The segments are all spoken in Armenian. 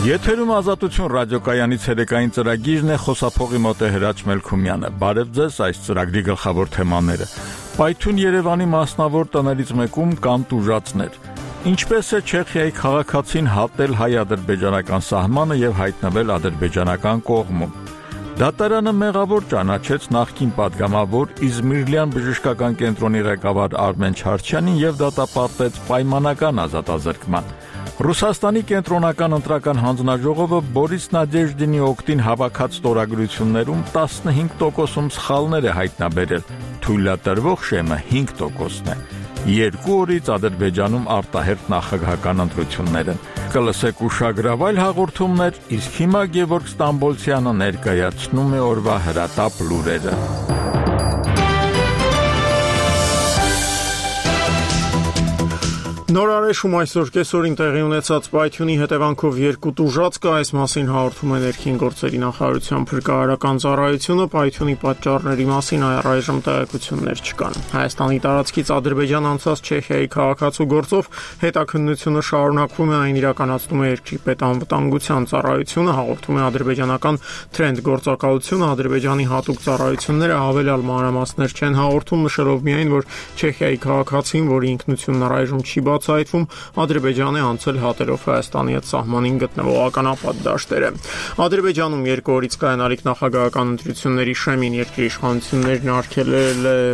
Եթերում ազատություն ռադիոկայանից երեկային ծրագիրն է, խոսափողի մոտ է Հրաչ Մելքումյանը։ Բարև ձեզ, այս ծրագրի գլխավոր թեմաները։ Պայթյուն Երևանի մասնավոր տներից մեկում կան տուժածներ։ Ինչպես է Չեխիայի քաղաքացին հատել հայ-ադրբեջանական սահմանը եւ հայտնվել ադրբեջանական կողմում։ Դատարանը մեղավոր ճանաչեց նախկին падգամավոր Իզմիրլյան բժշկական կենտրոնի ղեկավար Արմեն Չարչյանին եւ դատապարտեց պայմանական ազատազրկման։ Ռուսաստանի կենտրոնական ընտրական հանձնաժողովը Բորիս Նադեժդինի օգտին հավաքած ստորագրություններում 15%-ում սխալներ է հայտնաբերել։ Թույլատրվող շեմը 5%-ն է։ 2 օրից Ադրբեջանում արտահերթ նախագահական ընտրություններ են։ Կլսեք ուշագրավայր հաղորդումներ, իսկ հիմա Գևորգ Ստամբոլցյանը ներկայացնում է օրվա հրատապ լուրերը։ Նորարեշում այսօր կեսօրին տեղի ունեցած պայթյունի հետևանքով 2 տուժած կա, այս մասին հաղորդում է ներքին գործերի նախարարության փրկարարական ծառայությունը, պայթյունի պատճառների մասին առայժմ տեղեկություններ չկան։ Հայաստանի տարածքից Ադրբեջան անցած Չեխիայի քաղաքացու գործով հետաքննությունը շարունակվում է, այն իրականացնում է երկրի պետանվտանգության ծառայությունը, հաղորդում է ադրբեջանական Trend գործակալությունը, Ադրբեջանի հատուկ ծառայությունները հավելյալ մանրամասներ չեն հաղորդում, նշելով միայն, որ Չեխիայի քաղաքացին, որի ինքնությունն առայժմ չի բացահայտվում, Ադրբեջան է անցել հատելով Հայաստանի հետ սահմանին գտնվող ականապատ դաշտերը։ Ադրբեջանում 2 օրից կայանալիք նախագահական ընտրությունների շեմին երկրի իշխանություններն արգելել է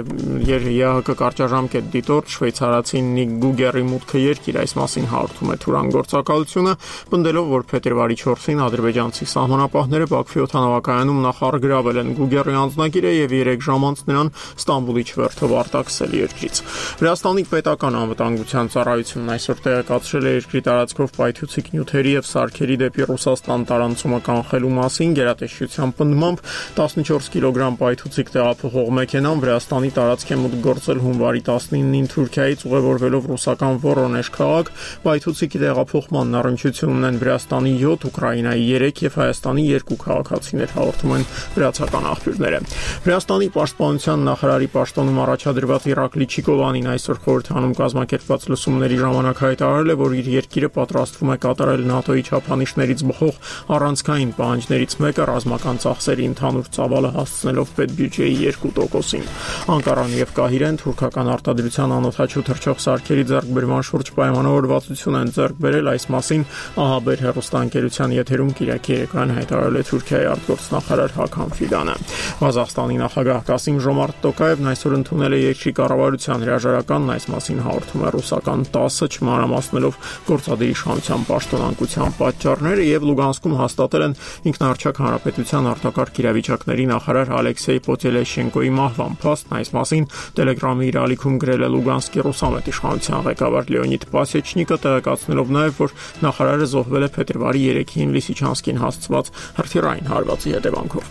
ԵՀԿ կարճաժամկետ դիտորդ շվեյցարացի Նիկ Գուգերի մուտքը երկիր, այս մասին հաղորդում է Թուրան գործակալությունը, պնդելով, որ փետրվարի 4-ին ադրբեջանցի սահմանապահները Բաքվի օդանավակայանում նախարարագրավել են Գուգերի անձնագիրը եւ 3 ժամ անց նրան Ստամբուլի չվերթով արտաքսել երկրից։ Վրաստանի պետական անվտանգության ծառայությունն այսօր տեղեկացրել է երկրի տարածքով պայթուցիկ նյութերի եւ սարքերի դեպի Ռուսաստան տարանցումը կանխելու մասին, գերատեսչության պնդմամբ 14 կիլոգրամ պայթուցիկ տեղափոխող մեքենան Վրաստանի տարածք է մուտք գործել հունվարի 19-ին Թուրքիայից ուղևորվելով ռուսական Վորոնեժ քաղաք, պայթուցիկի տեղափոխման առնչություն ունեն Վրաստանի 7, Ուկրաինայի 3 եւ Հայաստանի 2 քաղաքացիներ, հաղորդում են վրացական աղբյուրները։ Վրաստանի պաշտպանության նախարարի պաշտոնում առաջադրված Իրակլի Չիկովանին այսօր խորհրդանում կազմակերպված լսումների ժամանակ հայտարարել է, որ իր երկիրը պատրաստվում է կատարել ՆԱՏՕ-ի չափանիշներից բխող առանցքային պահանջներից մեկը ռազմական ծախսերի ընդհանուր ծավալը հասցնելով պետբյուջեի 2%-ին։ Անկարան եւ Կահիրեն թուրքական արտադրության անօդաչու թռչող սարքերի ձեռքբերման շուրջ պայմանավորվածություն են ձեռք բերել, այս մասին ԱՀԲ հեռուստաընկերության եթերում Կիրակի երեկոյան հայտարարել է Թուրքիայի արտգործնախարար Հական Ֆիդանը։ Ղազախստանի նախագահ Կասիմ Ժոմարտ Տոկաևն այսօր ընդունել է երկրի կառավարության հրաժարականն, այս մասին հաղորդում է ռուսական 10-ը չմանրամասնելով գործադիր իշխանության պաշտոնանկության պատճառները եւ Լուգանսկում հաստատել են ինքնարչակ հանրապետության արտակարգ իրավիճակների նախարար Ալեքսեյ Պոտելեշենկոյի մահվան փաստն, այս մասին Տելեգրամի իր ալիքում գրել է Լուգանսկի ռուսամետ իշխանության ղեկավար Լեոնիդ Պասեչնիկը, տեղեկացնելով նաեւ, որ նախարարը զոհվել է փետրվարի 3-ին Լիսիչանսկին հասցված հրթիռային հարվածի հետևանքով։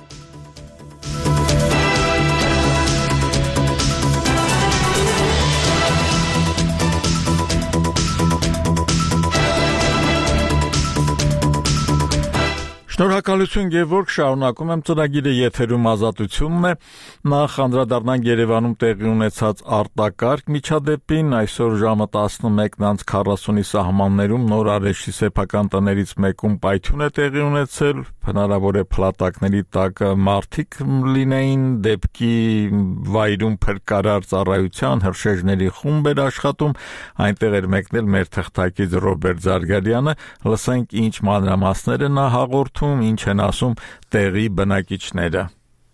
Շնորհակալություն Գևորգ, շարունակում եմ ծրագիրը, եթերում ազատությունն է, նախ անդրադառնանք Երևանում տեղի ունեցած արտակարգ միջադեպին, այսօր ժամը 11:40-ի սահմաններում նորարեշի սեփական տներից մեկում պայթյուն է տեղի ունեցել, հնարավոր է փլատակների տակ մարդիկ լինեին, դեպքի վայրում փրկարար ծառայության հրշեջների խումբ էր աշխատում, այնտեղ էր մեկնել մեր թղթակից Ռոբերտ Զարգարյանը, լսենք ինչ մանրամասներ են հաղորդում, ինչ են ասում տեղի բնակիչները։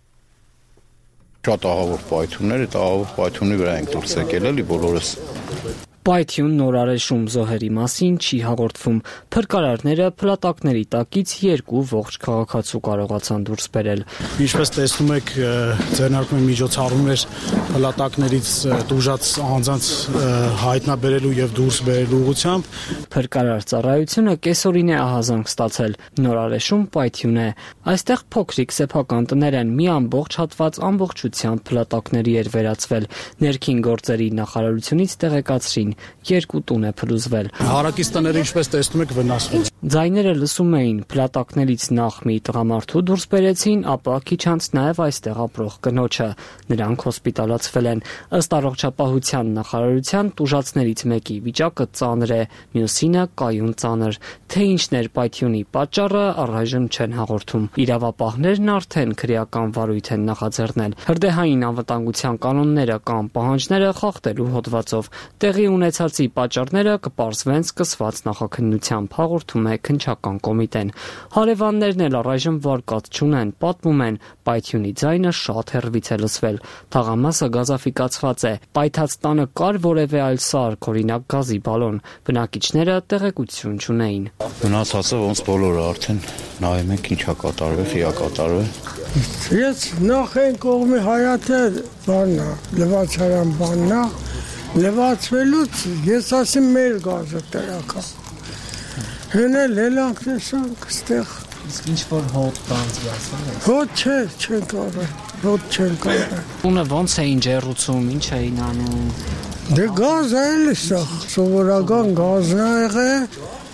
Շատ ահավոր պայթյուններ, այդ ահավոր պայթյունի վրա ենք դուրս եկել էլի բոլորս։ Պայթյուն նորարեշում զոհերի մասին չի հաղորդվում։ Փրկարարները փլատակների տակից 2 ողջ քաղաքացու կարողացան դուրս բերել։ Ինչպես տեսնում եք, ձեռնարկում են միջոցառումներ փլատակներից տուժած անձանց հայտնաբերելու եւ դուրս բերելու ուղղությամբ։ Փրկարար ծառայությունը կեսօրին է ահազանգ ստացել։ Նորարեշում պայթյուն է։ Այստեղ փոքրիկ սեփական տներ են, մի ամբողջ հատված ամբողջությամբ փլատակների էր վերածվել։ Ներքին գործերի նախարարությունից տեղեկացրին, 2 տուն է փլուզվել։ Հարակից տները, ինչպես տեսնում եք, վնասվել։ Ձայները լսում էին փլատակներից նախ մի տղամարդու դուրս բերեցին, ապա քիչ անց նաև այստեղ ապրող կնոջը։ Նրանք հոսպիտալացվել են։ Ըստ առողջապահության նախարարության տուժածներից մեկի վիճակը ծանր է, մյուսինը կայուն ծանր։ Թե ինչն էր պայթյունի պատճառը, առայժմ չեն հաղորդում։ Իրավապահներն արդեն քրեական վարույթ են նախաձեռնել։ Հրդեհային անվտանգության կանոնները կամ պահանջները խախտելու հոդվածով տեղի ունեցածի պատճառները կպարզվեն սկսված նախաքննությամբ, հաղորդում է քննչական կոմիտեն։ Հարևաններն էլ առայժմ վարկած չունեն, պատմում են, պայթյունի ձայնը շատ հեռվից է լսվել։ Թաղամասը գազաֆիկացված է։ Պայթած տանը կար որևէ այլ սարք, օրինակ գազի բալոն։ Բնակիչները տեղեկություն չունեին։ Մնացածը ոնց բոլորը արդեն նայում ենք ինչա կատարվել, ֆիա կատարվել։ Ես նախ այն կողմի հայաթե բաննա, լվացարան բաննա, լվացվելուց ես ասեմ մեր գազը տրակա։ Հենել հելանք տեսանք ստեղ։ Իսկ ինչ որ հոտ բանձվացան։ Հոտ չեն կարել, հոտ չեն կարել։ Ունը ոնց էին ջեռուցում, ինչ էին անում։ Դե գազ էլ է սա, սովորական գազն է եղել։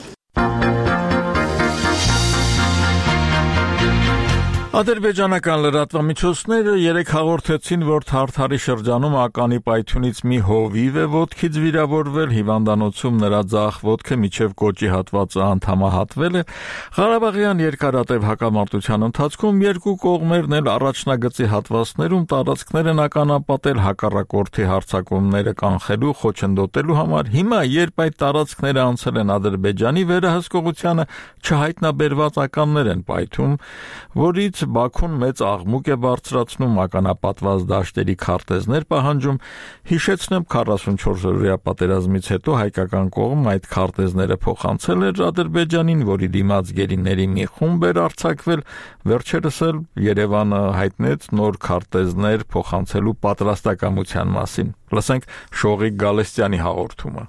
Ադրբեջանական լրատվամիջոցները երեկ հաղորդեցին, որ Թարթարի շրջանում ականի պայթյունից մի հովիվ է ոտքից վիրավորվել, հիվանդանոցում նրա ձախ ոտքը մինչև կոճի հատվածը անդամահատվել է։ Ղարաբաղյան երկարատև հակամարտության ընթացքում երկու կողմերն էլ առաջնագծի հատվածներում տարածքներ են ականապատել հակառակորդի հարձակումները կանխելու, խոչընդոտելու համար։ Հիմա, երբ այդ տարածքները անցել են Ադրբեջանի վերահսկողությանը, չհայտնաբերված ականներ են պայթում, որից Բաքուն մեծ աղմուկ է բարձրացնում, ականապատված դաշտերի քարտեզներ պահանջում։ Հիշեցնեմ, 44-օրյա պատերազմից հետո հայկական կողմը այդ քարտեզները փոխանցել էր Ադրբեջանին, որի դիմաց գերիների մի խումբ էր արձակվել։ Վերջերս էլ Երևանը հայտնեց նոր քարտեզներ փոխանցելու պատրաստակամության մասին։ Լսենք Շողիկ Գալստյանի հաղորդումը։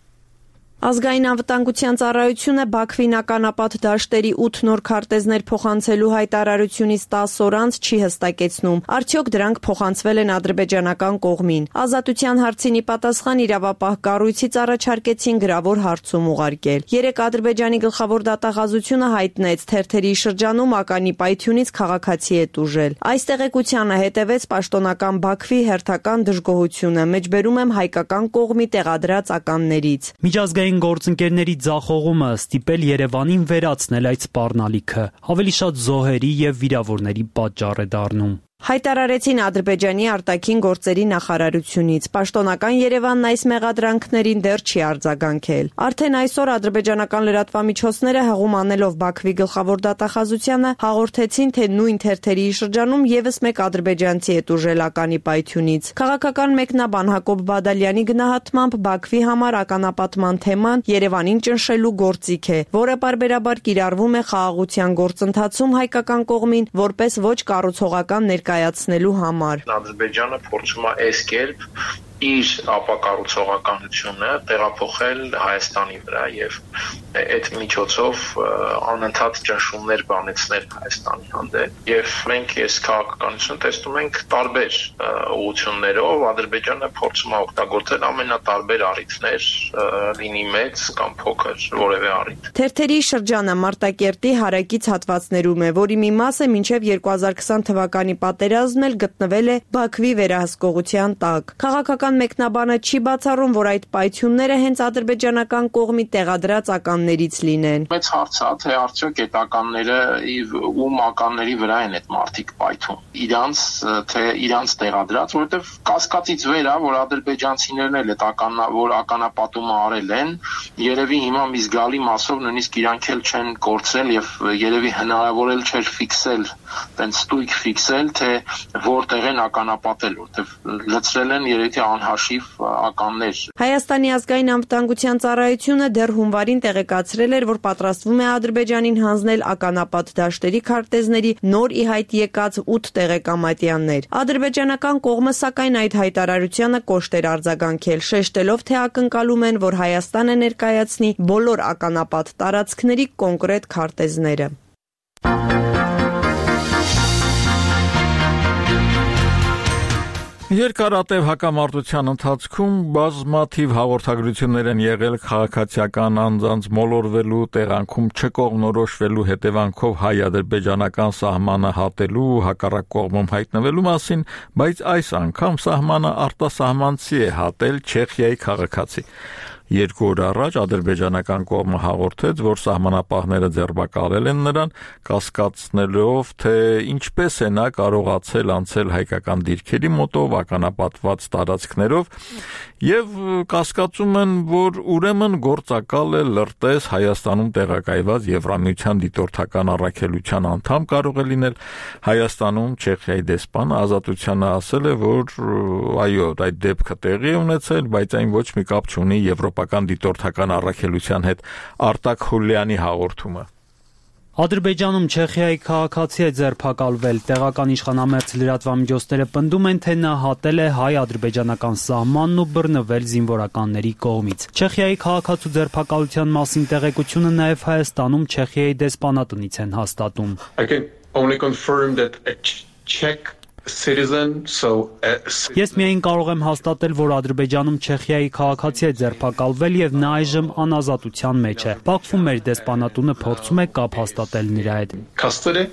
Ազգային անվտանգության ծառայությունը Բաքվին ականապատ դաշտերի 8 նոր քարտեզներ փոխանցելու հայտարարությունից 10 օր անց չի հստակեցնում, արդյոք դրանք փոխանցվել են ադրբեջանական կողմին։ Ազատության հարցին ի պատասխան իրավապահ կառույցից առաջարկեցին գրավոր հարցում ուղարկել։ Երեկ Ադրբեջանի գլխավոր դատախազությունը հայտնեց, թերթերի շրջանում ականի պայթյունից քաղաքացի է տուժել։ Այս տեղեկությանը հետևեց պաշտոնական Բաքվի հերթական դժգոհությունը, մեջբերում եմ հայկական կողմի տեղադրած ականներից։ Միջազգային գործընկերների ձախողումը ստիպել Երևանին վերացնել այդ սպառնալիքը, ավելի շատ զոհերի եւ վիրավորների պատճառ է դառնում։ Հայտարարեցին Ադրբեջանի արտաքին գործերի նախարարությունից։ Պաշտոնական Երևանն այս մեղադրանքներին դեռ չի արձագանքել։ Արդեն այսօր ադրբեջանական լրատվամիջոցները հղում անելով Բաքվի գլխավոր դատախազությանը հաղորդեցին, թե նույն թերթերի շրջանում եւս մեկ ադրբեջանցի է տուժել ականի պայթյունից։ Քաղաքական մեկնաբան Հակոբ Բադալյանի գնահատմամբ Բաքվի համար ականապատման թեման Երևանին ճնշելու գործիք է, որը պարբերաբար կիրառվում է խաղաղության գործընթացում հայկական կողմին որպես ոչ կառուցողական ներկայացնելու համար։ Ադրբեջանը փորձում է այս կերպ իր ապակառուցողականությունը տեղափոխել Հայաստանի վրա եւ այդ միջոցով անընդհատ ճնշումներ բանեցնել Հայաստանի հանդեպ եւ մենք այս քաղաքականությունը տեսնում ենք տարբեր ուղղություններով Ադրբեջանը փորձում է օգտագործել ամենատարբեր առիթներ, լինի մեծ կամ փոքր որևէ առիթ։ Թերթերի շրջանը Մարտակերտի հարակից հատվածներում է, որի մի մասը մինչև 2020 թվականի պատերազմն էլ գտնվել է Բաքվի վերահսկողության տակ։ Քաղաքական մեկնաբանը չի բացառում, որ այդ պայթյունները հենց ադրբեջանական կողմի տեղադրած ականներից լինեն։ Մեծ հարց է, թե արդյոք այդ ականները ում ականների վրա են այդ մարդիկ պայթում։ Իրանց տեղադրած, որովհետև կասկածից վեր է, որ ադրբեջանցիներն էլ այդ ականապատումը արել են, երևի հիմա մի զգալի մասով նույնիսկ իրանք էլ չեն կորցրել եւ երևի հնարավոր էլ չէր ֆիքսել, տենց ստույգ ֆիքսել, թե որտեղ են ականապատել, որովհետև լցրել են երևի անհաշիվ ականներ։ Հայաստանի ազգային անվտանգության ծառայությունը դեռ հունվարին տեղեկացրել էր, որ պատրաստվում է Ադրբեջանին հանձնել ականապատ դաշտերի քարտեզների նոր ի հայտ եկած 8 տեղեկամատյաններ։ Ադրբեջանական կողմը սակայն այդ հայտարարությանը կոշտ էր արձագանքել, շեշտելով, թե ակնկալում են, որ Հայաստանը ներկայացնի բոլոր ականապատ տարածքների կոնկրետ քարտեզները։ Երկարատև հակամարտության ընթացքում բազմաթիվ հաղորդագրություններ են եղել քաղաքացիական անձանց մոլորվելու, տեղանքում չկողմնորոշվելու հետևանքով հայ-ադրբեջանական սահմանը հատելու ու հակառակ կողմում հայտնվելու մասին, բայց այս անգամ սահմանը արտասահմանցի է հատել Չեխիայի քաղաքացի։ 2 օր առաջ ադրբեջանական կողմը հաղորդեց, որ սահմանապահները ձերբակալել են նրան, կասկածելով, թե ինչպես է նա կարողացել անցել հայկական դիրքերի մոտով, ականապատված տարածքներով, եւ կասկածում են, որ ուրեմն գործակալ է լրտես Հայաստանում տեղակայված Եվրամիության դիտորդական առաքելության անդամ կարող է լինել։ Հայաստանում Չեխիայի դեսպանը Ազատությանը ասել է, որ այո, այդ դեպքը տեղի է ունեցել, բայց այն ոչ մի կապ չունի Եվրոպական դիտորդական առաքելության հետ։ Արտակ Խուլյանի հաղորդումը։ Ադրբեջանում Չեխիայի քաղաքացի է ձերբակալվել, տեղական իշխանամերձ լրատվամիջոցները պնդում են, թե նա հատել է հայ-ադրբեջանական սահմանն ու բռնվել զինվորականների կողմից։ Չեխիայի քաղաքացու ձերբակալության մասին տեղեկությունը նաև Հայաստանում Չեխիայի դեսպանատնից են հաստատում։ I can only confirm that a Czech citizen, Ես միայն կարող եմ հաստատել, որ Ադրբեջանում Չեխիայի քաղաքացի է ձերբակալվել եւ նա այժմ անազատության մեջ է։ Բաքվում մեր դեսպանատունը փորձում է կապ հաստատել նրա հետ։ Custody.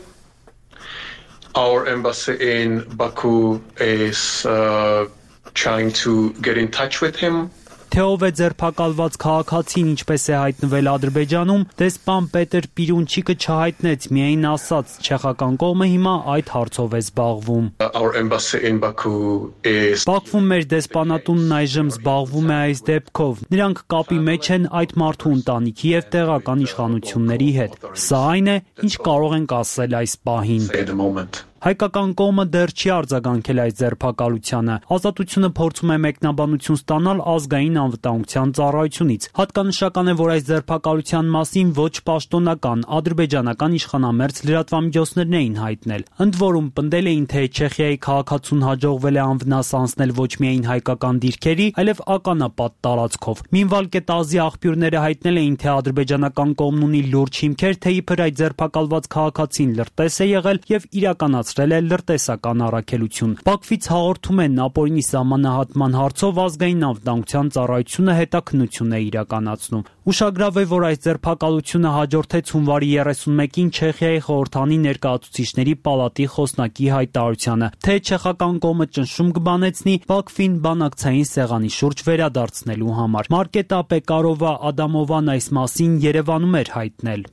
Our embassy in Baku is trying to get in touch with him. Թե ով է ձերբակալված քաղաքացին ինչպես է հայտնվել Ադրբեջանում, դեսպան Պետր Պիրունչիկը չհայտնեց, միայն ասաց, չեխական կողմը հիմա այդ հարցով է զբաղվում։ Our embassy in Baku is Բաքվում մեր դեսպանատունն այժմ զբաղվում է այս դեպքով։ Նրանք կապի մեջ են այդ մարդու ընտանիքի եւ տեղական իշխանությունների հետ։ Սա այն է, ինչ կարող ենք ասել այս պահին։ Հայկական կողմը դեռ չի արձագանքել այս ձերբակալությանը։ Ազատությունը փորձում է մեկնաբանություն ստանալ ազգային անվտանգության ծառայությունից։ Հատկանշական է, որ այս ձերբակալության մասին ոչ պաշտոնական ադրբեջանական իշխանամերձ լրատվամիջոցներն էին հայտնել։ Ընդ որում պնդել էին, թե Չեխիայի քաղաքացուն հաջողվել է անվնաս անցնել ոչ միայն հայկական դիրքերի, այլև ականապատ տարածքով։ Մինվալ Կետազի աղբյուրները հայտնել էին, թե ադրբեջանական կողմն ունի լուրջ հիմքեր, թե իբր այդ ձերբակալված քաղաքացին լրտես է եղել եւ իրականացրել է լրտեսական առաքելություն։ Բաքվից հաղորդում են ապօրինի սահմանահատման հարցով ազգային անվտանգության ծառայությունը հետաքննություն է իրականացնում։ Ուշագրավ է, որ այս ձերբակալությունը հաջորդեց հունվարի 31-ին Չեխիայի խորհրդանի ներկայացուցիչների պալատի խոսնակի հայտարարությանը, թե չեխական կողմը ճնշում կբանեցնի Բաքվին բանակցային սեղանի շուրջ վերադարձնելու համար։ Մարկետա Պեկարովա Ադամովան այս մասին Երևանում էր հայտնել։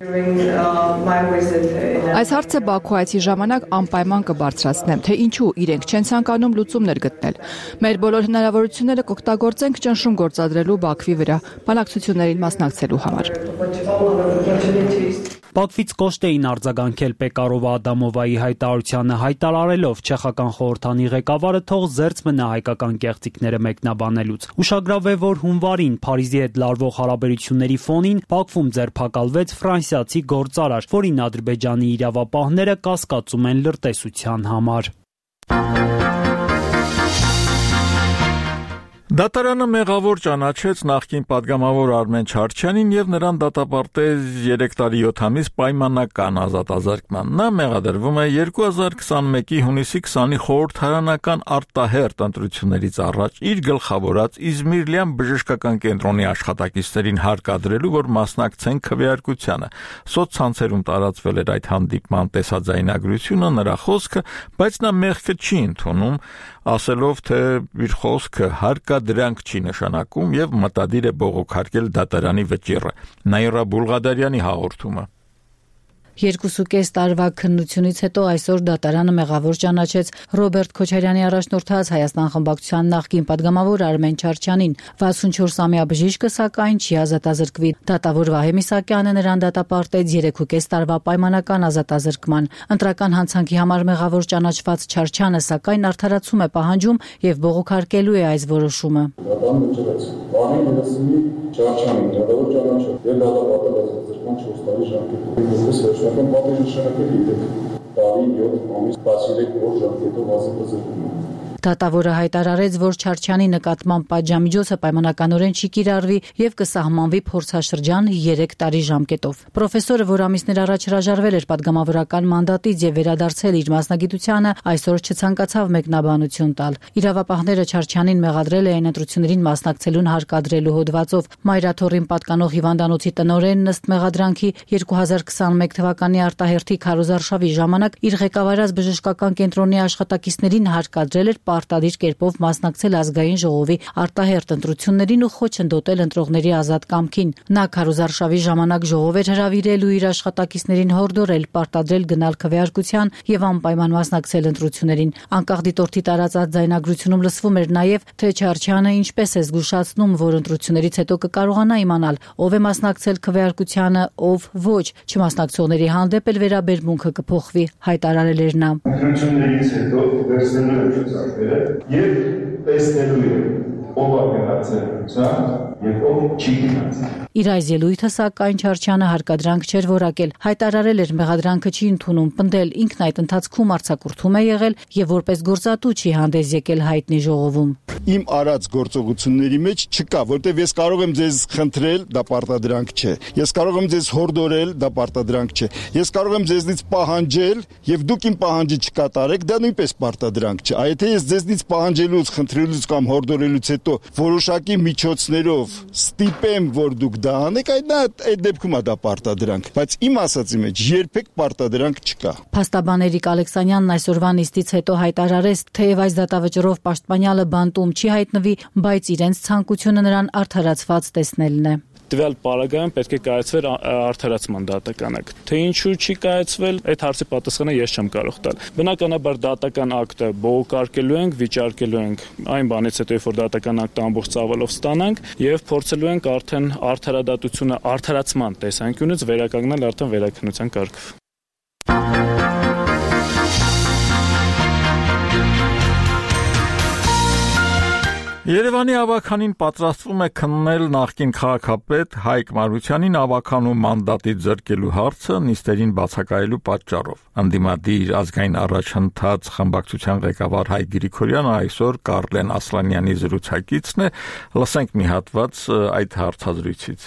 Այս հարցը Բաքու այցի ժամանակ անպայման կբարձրացնեմ, թե ինչու իրենք չեն ցանկանում լուծումներ գտնել։ Մեր բոլոր հնարավորությունները կօգտագործենք ճնշում գործադրելու Բաքվի վրա բանակցություններին մասնակցելու համար։ Բաքվից կոշտ էին արձագանքել Պեկարովա Ադամովայի հայտարարությանը, հայտարարելով չեխական խորհրդանի ղեկավարը թող զերծ մնա հայկական կեղծիքները մեկնաբանելուց։ Ուշագրավ է, որ հունվարին Փարիզի հետ լարվող հարաբերությունների ֆոնին Բաքվում ձերբակալվեց ֆրանսիացի գործարար, որին Ադրբեջանի իրավապահները կասկածում են լրտեսության համար։ Դատարանը մեղավոր ճանաչեց նախկին падգամավոր Արմեն Չարչյանին եւ նրան դատապարտեց 3 տարի 7 ամիս պայմանական ազատազրկման։ Նա մեղադրվում է 2021-ի հունիսի 20-ի խորհրդարանական արտահերթ ընտրություններից առաջ իր գլխավորած Իզմիրլյան բժշկական կենտրոնի աշխատակիցներին հարկադրելու, որ մասնակցեն քվեարկությանը։ Սոցցանցերում տարածվել էր այդ հանդիպման տեսաձայնագրությունը, նրա խոսքը, բայց նա մեղքը չի ընդունում, ասելով, թե իր խոսքը հարկադրանք չի նշանակում եւ մտադիր է բողոքարկել դատարանի վճիռը։ Նաիրա Բուլղադարյանի հաղորդումը։ 2.5 տարվա քննությունից հետո այսօր դատարանը մեղավոր ճանաչեց Ռոբերտ Քոչարյանի առաջնորդած Հայաստան խմբակցության նախկին падգամավոր Արմեն Չարչյանին։ 64-ամյա բժիշկը սակայն չի ազատազրկվի։ Դատավոր Վահե Միսակյանը նրան դատապարտեց 3.5 տարվա պայմանական ազատազրկման։ Ընտրական հանցանքի համար մեղավոր ճանաչված Չարչյանը սակայն արդարացում է պահանջում եւ բողոքարկելու է այս որոշումը։ Դատավորը հայտարարեց, որ Չարչյանի նկատմամբ պատժամիջոցը պայմանականորեն չի կիրառվի եւ կսահմանվի փորձաշրջան 3 տարի ժամկետով։ Պրոֆեսորը, որ ամիսներ առաջ հրաժարվել էր պատգամավորական մանդատից եւ վերադարձել իր մասնագիտությանը, այսօր չցանկացավ մեկնաբանություն տալ։ Իրավապահները Չարչյանին մեղադրել էին ընտրություններին մասնակցելուն հարկադրելու հոդվածով։ Մայրաթոռին պատկանող հիվանդանոցի տնօրենն ըստ մեղադրանքի 2021 թվականի արտահերթի քարոզարշավի ժամանակ իր ղեկավարած բժշկական կենտրոնի աշխատակիցներին հարկադրել էր պարտադիր կերպով մասնակցել ազգային ժողովի արտահերթ ընտրություններին ու խոչընդոտել ընտրողների ազատ կամքին։ Նա քարոզարշավի ժամանակ ժողով էր հրավիրել ու իր աշխատակիցներին հորդորել պարտադրել գնալ քվեարկության եւ անպայման մասնակցել ընտրություններին։ Անկախ դիտորդի տարածած ձայնագրությունում լսվում էր նաեւ, թե Չարչյանը ինչպես է զգուշացնում, որ ընտրություններից հետո կկարողանա իմանալ ով է մասնակցել քվեարկությանը, ով ոչ, չմասնակցողների հանդեպ էլ վերաբերմունքը կփոխվի, հայտարարել էր նա։ Ընտրություններից հետո վերցնելու եմ ցուցակները եւ տեսնելու եմ ով է գնացել եւ ով չի գնացել։ Իր այս ելույթը սակայն Չարչյանը հարկադրանք չէր որակել, հայտարարել էր մեղադրանքը չի ընդունում, պնդել ինքն այդ ընթացքում արձակուրդում է եղել եւ որպես գործատու չի հանդես եկել հայտնի ժողովում։ Իմ արած գործողությունների մեջ չկա, որտեվ ես կարող եմ ձեզ խնդրել, դա պարտադրանք չէ։ Ես կարող եմ ձեզ հորդորել, դա պարտադրանք չէ։ Ես կարող եմ ձեզնից պահանջել եւ դուք իմ պահանջը չկատարեք, դա նույնպես պարտադրանք չէ։ Եթե ես ձեզնից պահանջելուց, խնդրելուց կամ հորդորելուց հետո որոշակի միջոցներով ստիպեմ, որ դուք դա անեք, այդ դեպքում է դա պարտադրանք, բայց իմ ասածի մեջ երբեք պարտադրանք չկա։ Փաստաբան Էրիկ Ալեքսանյանն այսօրվա նիստից հետո հայտարարեց, թեև այս դատավճռով պաշտպանյալը բանտում չի հայտնվի, բայց իրենց ցանկությունը նրան արդարացված տեսնելն է։ Տվյալ պարագայում պետք է կայացվեր արդարացման դատականակ։ Թե ինչու չի կայացվել, այդ հարցի պատասխանը ես չեմ կարող տալ։ Բնականաբար դատական ակտը բողոքարկելու ենք, վիճարկելու ենք այն բանից հետո, երբ որ դատական ակտը ամբողջ ծավալով ստանանք եւ փորձելու ենք արդեն արդարադատությունը արդարացման տեսանկյունից վերականգնել արդեն վերաքննության կարգով։ Երևանի ավականին պատրաստվում է քննել նախկին քաղաքապետ Հայկ Մարությանին ավականու մանդատից զրկելու հարցը նիստերին բացակայելու պատճառով։ Անդիմադիր ազգային առաջընթաց խմբակցության ղեկավար Հայկ Գրիգորյանը այսօր Կարլեն Ասլանյանի զրուցակիցն է, լսենք մի հատված այդ հարցազրույցից։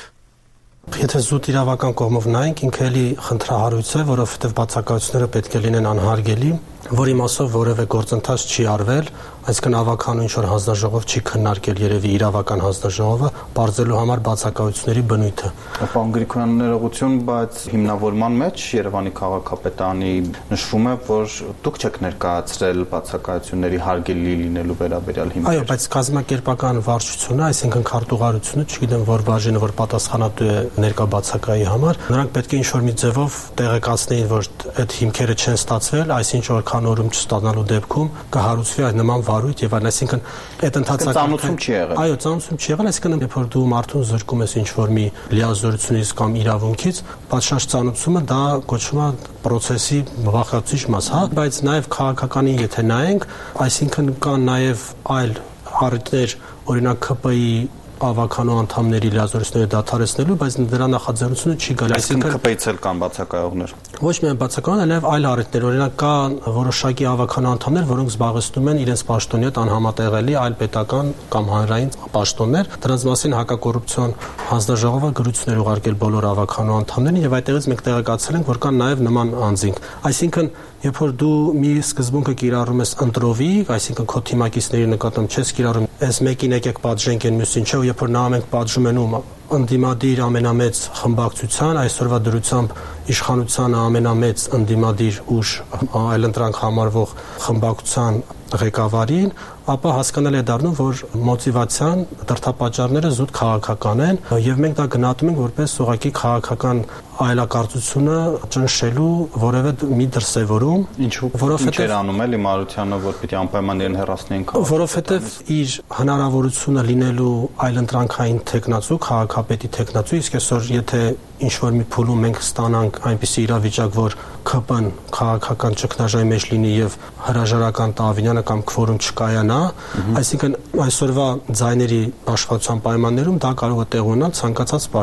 Եթե զուտ իրավական կողմով նայենք, ինքը էլի խնդրահարույց է, որովհետև բացակայությունները պետք է լինեն անհարգելի, որի մասով որևէ գործընթաց չի արվել, այսինքն ավականու ինչ-որ հանձնաժողով չի քննարկել երևի իրավական հանձնաժողովը, բարձելու համար բացակայությունների բնույթը։ Պարոն Գրիգորյան, ներողություն, բայց հիմնավորման մեջ Երևանի քաղաքապետարանի նշվում է, որ դուք չեք ներկայացրել բացակայությունների հարգելի լինելու վերաբերյալ հիմքեր։ Այո, բայց կազմակերպական վարչությունը, այսինքն քարտուղարությունը, չգիտեմ որ բաժինը, որ պատասխանատու է ներկա բացակայի համար, նրանք պետք է ինչ-որ մի ձևով տեղեկացնեին, որ այդ հիմքերը չեն ստացվել, այսինչ որ կանորում չստանալու դեպքում կհարուցվի այդ նման վարույթ եւ այլն, այսինքն այդ ընթացական ծանոթում չի եղել։ Այո, ծանոթում չի եղել, այսինքն երբ որ դու մարդուն զրկում ես ինչ-որ մի լիազորությունից կամ իրավունքից, պատշաճ ծանոթությունը դա կոչվում է process-ի բաղկացուցիչ մաս, հա, բայց նաեւ քաղաքականին եթե նայենք, այսինքն կան նաեւ այլ առիթներ, օրինակ ԿՊ-ի ավականու անդամների լիազորությունները դադարեցնելու, բայց դրա նախաձեռնությունը չի գալի, այսինքն ԿՊ-ից էլ կան բացակայողներ։ Ոչ միայն բացակայողներ, այլև այլ առիթներ, օրինակ կա որոշակի ավականու անդամներ, որոնք զբաղեցնում են իրենց պաշտոնի հետ անհամատեղելի այլ պետական կամ հանրային պաշտոններ։ Դրանց մասին հակակոռուպցիոն հանձնաժողովը գրություններ ուղարկել բոլոր ավականու անդամներին եւ այդտեղից մենք տեղեկացել ենք, որ կան նաեւ նման անձինք։ Այսինքն երբ որ դու մի սկզբունքը կիրառում ես ընտրովի, այսինքն քո թիմակիցների նկատմամբ չես կիրառում, այս մեկին եկեք պատժենք, այն մյուսին չէ, երբ որ նա մենք պատժում են ում ընդդիմադիր ամենամեծ խմբակցության, այսօրվա դրությամբ իշխանության ամենամեծ ընդդիմադիր ուժ այլընտրանք համարվող խմբակցության ղեկավարին, ապա հասկանալի է դառնում, որ մոտիվացիան դրդապատճառները զուտ քաղաքական են եւ մենք դա գնահատում ենք որպես ուղղակի քաղաքական այլակարծությունը ճնշելու որևէ մի դրսևորում, ինչու որովհետեւ անում էլի Մարությանը, որ պիտի անպայման իրեն հեռացնեն քաղաքից, որովհետեւ իր հնարավորությունը լինելու այլընտրանքային տեխնացու, քաղաքապետի տեխնացու, իսկ այսօր եթե ինչ որ մի փուլում մենք ստանանք այնպիսի իրավիճակ, որ ԿՊ-ն քաղաքական ճգնաժամի մեջ լինի եւ հրաժարական Տավինյանը կամ քվորում չկայանա, այսինքն այսօրվա ձայների աշխատության պայմաններում դա կարող է տեղ ունենալ ցանկացած պահի։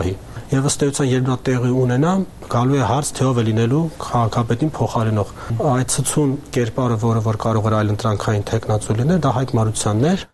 եւ ըստ էության երբ դա տեղի ունենա, գալու է հարց թե ով է լինելու քաղաքապետին փոխարինող։ Այդ ցցուն կերպարը, որը որ կարող էր այլընտրանքային տեխնացու լինել, դա Հայկ Մարությանն էր։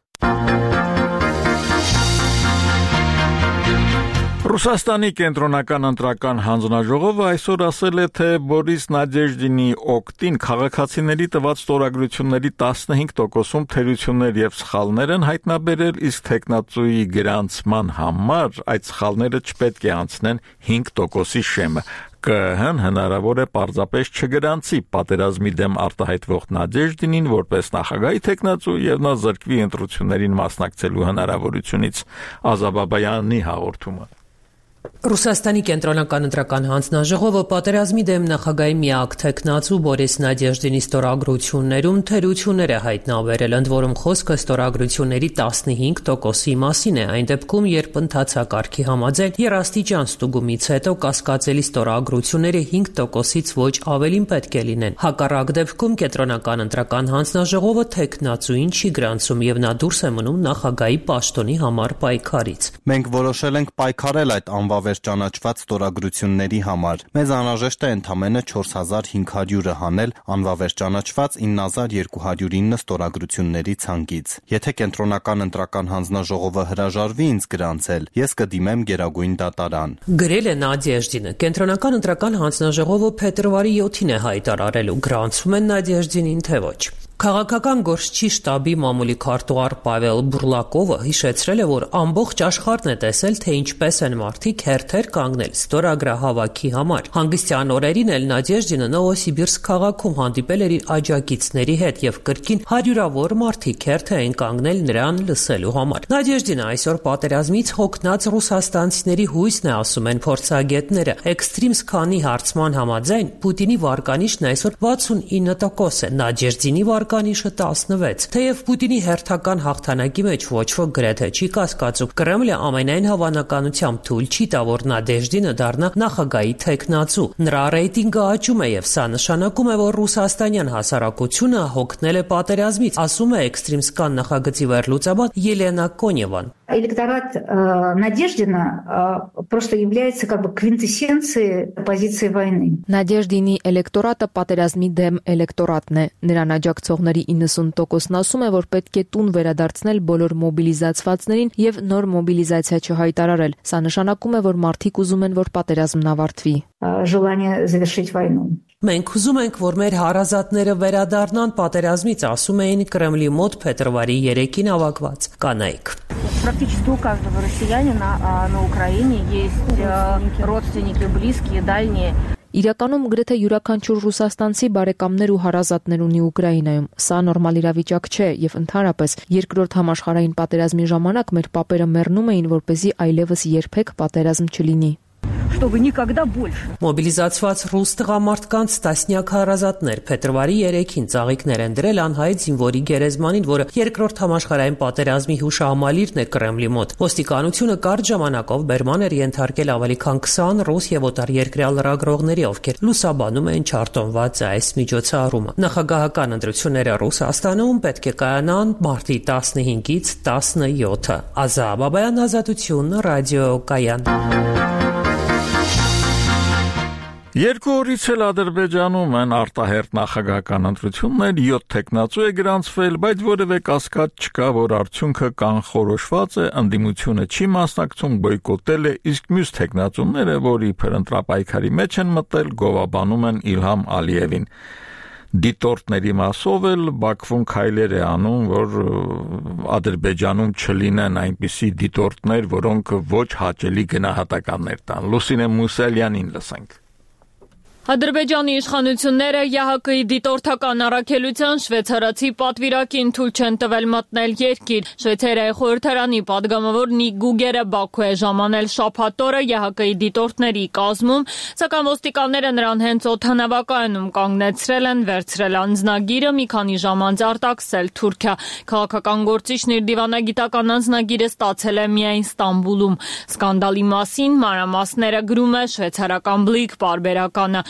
Ռուսաստանի կենտրոնական ընտրական հանձնաժողովը այսօր ասել է, թե Բորիս Նադեժդինի օգտին քաղաքացիների տված ստորագրությունների 15%-ում թերություններ եւ սխալներ են հայտնաբերել, իսկ տեխնացուի գրանցման համար այդ սխալները չպետք է անցնեն 5%-ի շեմը։ ԿԸՀ-ն հնարավոր է պարզապես չգրանցի պատերազմի դեմ արտահայտվող Նադեժդինին որպես նախագահի տեխնացու եւ նա զրկվի ընտրություններին մասնակցելու հնարավորությունից։ Ազաբաբայանի հաղորդումը։ Ռուսաստանի կենտրոնական ընտրական հանձնաժողովը պատերազմի դեմ նախագահի միակ տեխնացու Բորիս Նադեժդինի ստորագրություններում թերություններ է հայտնաբերել, ընդ որում խոսքը ստորագրությունների 15%-ի մասին է, այն դեպքում, երբ ընթացակարգի համաձայն երաստիճան ստուգումից հետո կասկածելի ստորագրությունները 5%-ից ոչ ավելին պետք է լինեն։ Հակառակ դեպքում կենտրոնական ընտրական հանձնաժողովը տեխնացուին չի գրանցում եւ նա դուրս է մնում նախագահի պաշտոնի համար պայքարից։ Մենք որոշել ենք պայքարել այդ անվավեր ճանաչված ստորագրությունների համար։ Մեզ անհրաժեշտ է ընդամենը 4500-ը հանել անվավեր ճանաչված 9209 ստորագրությունների ցանկից։ Եթե կենտրոնական ընտրական հանձնաժողովը հրաժարվի ինձ գրանցել, ես կդիմեմ Գերագույն դատարան։ Գրել է Նադեժդինը։ Կենտրոնական ընտրական հանձնաժողովը փետրվարի 7-ին է հայտարարել ու գրանցում են Նադեժդինին թե ոչ։ Քաղաքական գործչի շտաբի մամուլի քարտուղար Պավել Բուրլակովը հիշեցրել է, որ ամբողջ աշխարհն է տեսել, թե ինչպես են մարդիկ հերթեր կանգնել ստորագրահավաքի համար։ Հանգստյան օրերին էլ Նադեժդինը Նովոսիբիրսկ քաղաքում հանդիպել էր իր աջակիցների հետ եւ կրկին հարյուրավոր մարդիկ հերթ էին կանգնել նրան լսելու համար։ Նադեժդինը այսօր պատերազմից հոգնած ռուսաստանցիների հույսն է, ասում են փորձագետները։ Էքստրիմ սքանի հարցման համաձայն Պուտինի վարկանիշն այսօր 69% է, Նադեժդինի վարկանիշը 16։ Թեև Պուտինի հերթական հաղթանակի մեջ ոչ ոք գրեթե չի կասկածում, Կրեմլը ամենայն հավանականությամբ թույլ չի տա, որ Նադեժդինը դառնա նախագահի տեխնացու։ Նրա ռեյտինգը աճում է եւ սա նշանակում է, որ ռուսաստանյան հասարակությունը հոգնել է պատերազմից, ասում է Էքստրիմսկան նախագծի վերլուծաբան Ելենա Կոնևան։ Электорат Надеждина просто является как бы квинтэссенцией позиции войны. Նադեժդինի էլեկտորատը պատերազմի դեմ էլեկտորատն է։ Նրան աջակցողների 90%-ն ասում է, որ պետք է տուն վերադարձնել բոլոր մոբիլիզացվածներին եւ նոր մոբիլիզացիա չհայտարարել։ Սա նշանակում է, որ մարդիկ ուզում են, որ պատերազմն ավարտվի։ Желание завершить войну. Մենք ուզում ենք, որ մեր հարազատները վերադառնան պատերազմից, ասում էին Կրեմլի մոտ փետրվարի 3-ին ավակված կանայք։ Практически у каждого россиянина на Украине есть родственники, близкие, дальние. Իրականում գրեթե յուրաքանչյուր ռուսաստանցի բարեկամներ ու հարազատներ ունի Ուկրաինայում։ Սա նորմալ իրավիճակ չէ եւ ընդհանրապես երկրորդ համաշխարհային պատերազմի ժամանակ մեր պապերը մեռնում էին, որպեսզի այլևս երբեք պատերազմ չլինի։ Чтобы никогда больше. Մոբիլիզացված ռուս տղամարդկանց տասնյակ հարազատներ փետրվարի 3-ին ծաղիկներ են դրել անհայտ զինվորի գերեզմանին, որը երկրորդ համաշխարհային պատերազմի հուշահամալիրն է Կրեմլի մոտ։ Ոստիկանությունը կարճ ժամանակով բերման էր ենթարկել ավելի քան 20 ռուս եւ օտարերկրյա լրագրողների, ովքեր լուսաբանում էին չարտոնված այս միջոցառումը։ Նախագահական ընտրությունները Ռուսաստանում պետք է կայանան մարտի 15-ից 17-ը։ Ազաբաբայան, Ազատություն, ռադիո Կայան։ Երկու օրից էլ Ադրբեջանում են արտահերթ նախագահական ընտրություններ, 7 տեխնացու է գրանցվել, բայց որևէ կասկած չկա, որ արդյունքը կանխորոշված է, ընդդիմությունը չի մասնակցում, բոյկոտել է, իսկ մյուս տեխնացուները, որ իբր ընտրապայքարի մեջ են մտել, գովաբանում են Իլհամ Ալիևին։ Դիտորդների մասով էլ Բաքվում քայլեր է անում, որ Ադրբեջանում չլինեն այնպիսի դիտորդներ, որոնք ոչ հաճելի գնահատականներ տան։ Լուսինե Մուսալյանին լսենք։ Ադրբեջանի իշխանությունները ՀՀԿ-ի դիտորդական առաքելության շվեյցարացի պատվիրակին թույլ չեն տվել մտնել երկիր։ Շվեյցարիայի խորհրդարանի падգամավոր Նիկ Գուգերը Բաքու է ժամանել շաբաթ օրը ՀՀԿ-ի դիտորդների կազմում, սակայն ոստիկանները նրան հենց օդանավակայանում կանգնեցրել են, վերցրել անձնագիրը, մի քանի ժամ անց արտաքսել Թուրքիա։ Քաղաքական գործիչն իր դիվանագիտական անձնագիրը ստացել է միայն Ստամբուլում։ Սկանդալի մասին մանրամասները գրում է շվեյցարական Բլիկ պարբերականը։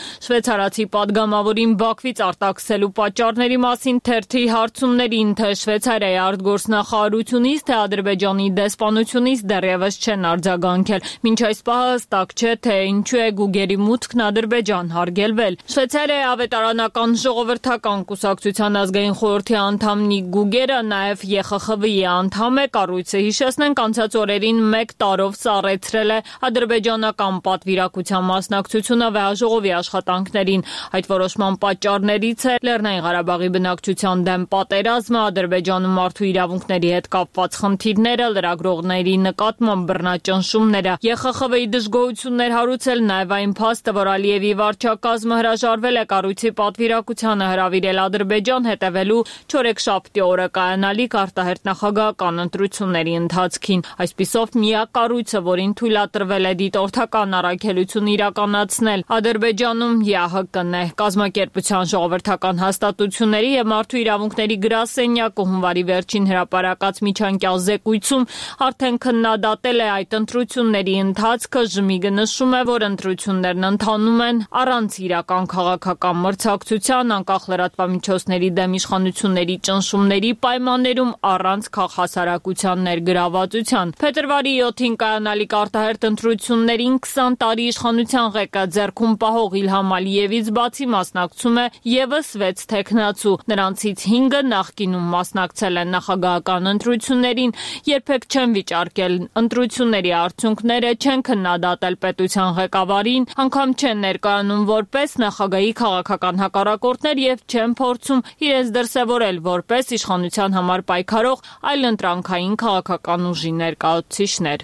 Շվեյցարացի падգամավորին Բաքվից արտաքսելու պատճառների մասին թերթի հարցումներին թե Շվեյցարիայի արտգործնախարարությունից, թե Ադրբեջանի դեսպանությունից դեռևս չեն արձագանքել։ Մինչ այս պահը հստակ չէ, թե ինչու է Գուգերի մուտքն Ադրբեջան հարգելվել։ Շվեյցարիայի ավետարանական ժողովրդական կուսակցության ազգային խորհրդի անդամ Նիկ Գուգերը նաև ԵԽԽՎ-ի անդամ է։ Կառույցը, հիշեցնենք, անցած օրերին 1 տարով սառեցրել է ադրբեջանական պատվիրակության մասնակցությունը վեհաժողովի աշխատանքներին։ Այդ որոշման պատճառներից է Լեռնային Ղարաբաղի բնակչության դեմ պատերազմը, Ադրբեջանում մարդու իրավունքների հետ կապված խնդիրները, լրագրողների նկատմամբ բռնաճնշումները։ ԵԽԽՎ-ի դժգոհություններ հարուցել նաև այն փաստը, որ Ալիևի վարչակազմը հրաժարվել է կառույցի պատվիրակությանը հրավիրել Ադրբեջան հետևելու չորեքշաբթի օրը կայանալիք արտահերթ նախագահական ընտրությունների ընթացքին։ Այսպիսով միակ կառույցը, որին թույլատրվել է դիտորդական առաքելություն իրականացնել Ադրբեջանում, ԵԱՀԿ-ն է։ Կազմակերպության ժողովրդական հաստատությունների եւ մարդու իրավունքների գրասենյակը հունվարի վերջին հրապարակած միջանկյալ զեկույցում արդեն քննադատել է այդ ընտրությունների ընթացքը։ ԺՄԻԳ-ը նշում է, որ ընտրություններն ընթանում են առանց իրական քաղաքական մրցակցության, անկախ լրատվամիջոցների դեմ իշխանությունների ճնշումների պայմաններում, առանց քաղաքասարակության ներգրավվածության։ Փետրվարի 7-ին կայանալիք արտահերթ ընտրություններին 20 տարի իշխանության ղեկը ձեռքում պահող Իլհամ Ալիևից բացի մասնակցում է եւս 6 թեկնածու։ Նրանցից 5-ը նախկինում մասնակցել են նախագահական ընտրություններին, երբեք չեն վիճարկել ընտրությունների արդյունքները, չեն քննադատել պետության ղեկավարին, անգամ չեն ներկայանում որպես նախագահի քաղաքական հակառակորդներ եւ չեն փորձում իրենց դրսեւորել որպես իշխանության համար պայքարող այլընտրանքային քաղաքական ուժի ներկայացուցիչներ։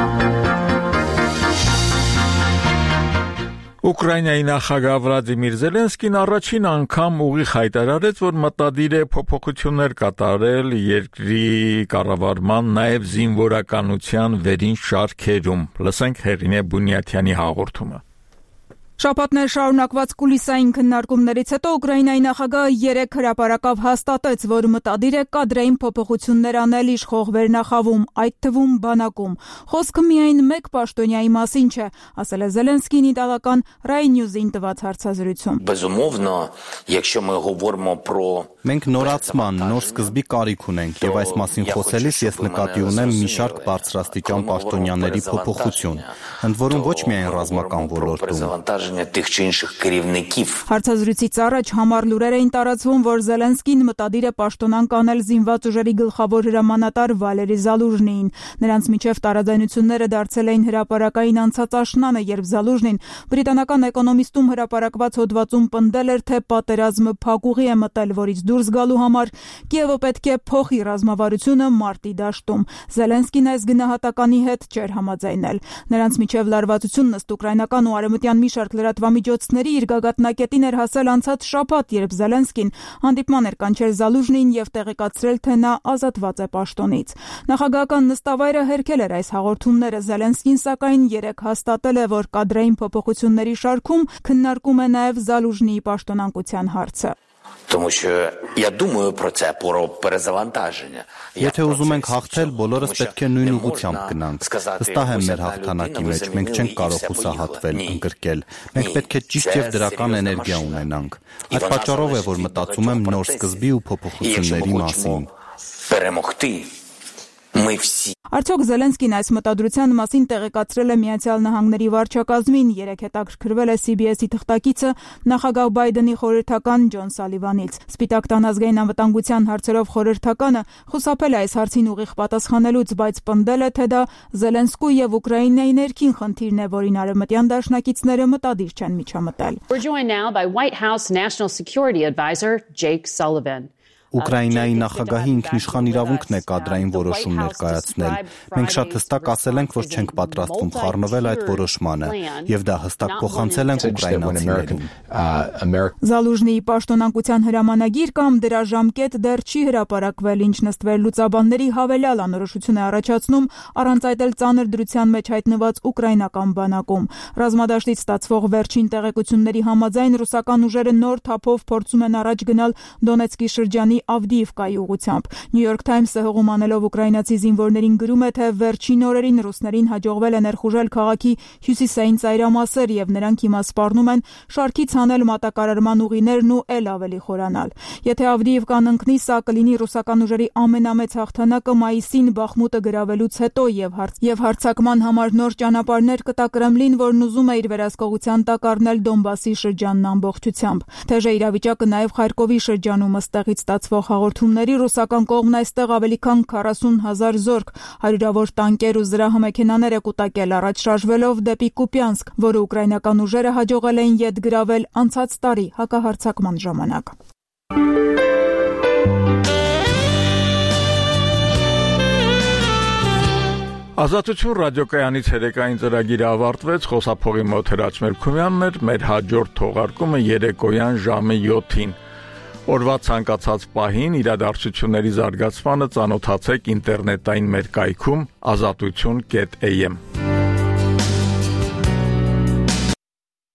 Ուկրաինայի նախագահ Վլադիմիր Զելենսկին առաջին անգամ ուղիղ հայտարարեց, որ մտադիր է փոփոխություններ կատարել երկրի կառավարման, նաև զինվորականության վերին շարքերում։ Լսենք Հերինե Բունյաթյանի հաղորդումը։ Շաբաթներ շարունակված կուլիսային քննարկումներից հետո Ուկրաինայի նախագահը 3 հրապարակավ հաստատեց, որ մտադիր է կադրային փոփոխություններ անել իշխող վերնախավում, այդ թվում բանակում։ Խոսքը միայն մեկ պաշտոնյայի մասին չէ, ասել է Զելենսկին իտալական Rai News-ին տված հարցազրույցում։ Безумовно, якщо ми говоримо про Մենք նորացման, նոր սկզբի կարիք ունենք եւ այս մասին խոսելիս ես նկատի ունեմ մի շարք բարձրաստիճան պաշտոնյաների փոփոխություն, ընդ որում ոչ միայն ռազմական ոլորտում։ Հարցազրույցից առաջ համառ լուրեր էին տարածվում, որ Զելենսկին մտադիր է պաշտոնանկ անել զինված ուժերի գլխավոր հրամանատար Վալերի Զալուժնիին։ Նրանց միջև տարաձայնությունները դարձել էին հրապարակային անցած աշնանը, երբ Զալուժնին բրիտանական էկոնոմիստում հրապարակված հոդվածում պնդել էր, թե պատերազմը փակուղի է մտել, որից դուրս գալու համար Կիևը պետք է փոխի ռազմավարությունը մարտի դաշտում։ Զելենսկին այս գնահատականի հետ չէր համաձայնել։ Նրանց միջև լարվածությունն ըստ ուկրաինական ու արևմտյան մի շարք լրատվամիջոցների իր գագաթնակետին էր հասել անցած շաբաթ, երբ Զելենսկին հանդիպման էր կանչել Զալուժնին եւ տեղեկացրել, թե նա ազատված է պաշտոնից։ Նախագահական նստավայրը հերքել էր այս հաղորդումները։ Զելենսկին սակայն 3 հաստատել է, որ կադրային փոփոխությունների շարքում քննարկում է նաեւ Զալուժնիի պաշտոնանկության հարցը։ Тому що я думаю про це, про перезавантаження. Եթե ուզում ենք հաղթել, բոլորս պետք է նույն ուղղությամբ գնանք։ Վստահ եմ մեր հաղթանակի մեջ, մենք չենք կարող հուսահատվել, ընկրկել։ Մենք պետք է ճիշտ եւ դրական էներգիա ունենանք։ Այդ պատճառով է, որ մտածում եմ նոր սկզբի ու փոփոխությունների մասին։ Перемогти. Мы всі. Արդյոք Զելենսկին այս մտադրության մասին տեղեկացրել է Միացյալ Նահանգների վարչակազմին, 3 հետաքրքրվել է CBS-ի թղթակիցը նախագահ Բայդենի խորհրդական Ջոն Սալիվանից։ Սպիտակ տան ազգային անվտանգության հարցերով խորհրդականը խուսափել է այս հարցին ուղիղ պատասխանելուց, բայց պնդել է, թե դա Զելենսկու եւ Ուկրաինայի ներքին խնդիրն է, որին արևմտյան դաշնակիցները մտադիր չեն միջամտել։ We're joined now by White House National Security Advisor Jake Sullivan. Ուկրաինայի նախագահի ինքնիշխան իրավունքն է կադրային որոշումներ կայացնել։ Մենք շատ հստակ ասել ենք, որ չենք պատրաստվում խառնվել այդ որոշմանը, եւ դա հստակ փոխանցել ենք ուկրաինացիներին։ Զալուժնիի պաշտոնանկության հրամանագիր կամ դրա ժամկետ դեռ չի հրապարակվել, ինչ նստվել լուծաբանների հավելյալ անորոշություն է առաջացնում առանց այդ էլ ծանր դրության մեջ հայտնված ուկրաինական բանակում։ Ռազմադաշտից ստացվող վերջին տեղեկությունների համաձայն ռուսական ուժերը նոր թափով փորձում են առաջ գնալ Դոնեցկի շրջանի Ավդիիվկայի ուղղությամբ։ New York Times-ը հողում անելով ուկրաինացի զինվորներին գրում է, թե վերջին օրերին ռուսներին հաջողվել է ներխուժել քաղաքի հյուսիսային ծայրամասեր եւ նրանք հիմա սպառնում են շարքից հանել մատակարարման ուղիներն ու ել ավելի խորանալ։ Եթե Ավդիիվկան ընկնի, սա կլինի ռուսական ուժերի ամենամեծ հաղթանակը մայիսին Բախմուտը գրավելուց հետո եւ հարձակման համար նոր ճանապարհներ կտա Կրեմլին, որն ուզում է իր վերահսկողության տակ առնել Դոնբասի շրջանն ամբողջությամբ։ Թեժ է իրավիճակը նաև Խարկովի շրջանում ըստեղից ստացվող հաղորդումների ռուսական կողմն այստեղ ավելի քան 40,000 զորք, հարյուրավոր տանկեր ու զրահամեքենաներ է կուտակել առաջ շարժվելով դեպի Կուպյանսկ, որը ուկրաինական ուժերը հաջողել էին յետ գրավել անցած տարի հակահարձակման ժամանակ։ Ազատություն ռադիոկայանից երեկային ծրագիրը ավարտվեց, խոսափողի մոտ Հրաչ Մելքումյանն էր, մեր հաջորդ թողարկումը երեկոյան ժամը 7-ին։ Օրվա ցանկացած պահին իրադարձությունների զարգացմանը ծանոթացեք ինտերնետային մեր կայքում azatutun.am